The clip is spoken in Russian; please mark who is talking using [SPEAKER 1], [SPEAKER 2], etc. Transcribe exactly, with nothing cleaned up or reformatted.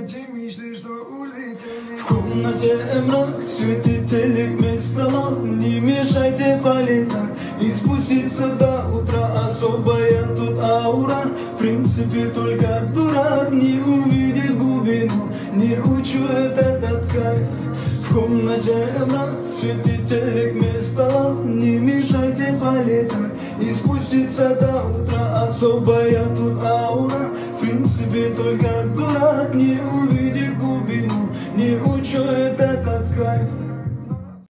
[SPEAKER 1] эти мечты, что улетели.
[SPEAKER 2] В комнате мрак, светит телек вместо ламп. Не мешайте полетать и спуститься до утра. Особая тут аура, в принципе только дурак не увидит глубину, не учует этот кайф. В комнате мрак, светит телек вместо ламп. Не мешайте полетать и спуститься до утра. Особая тут аура, в принципе только дурак не увидит глубину, не учует этот кайф.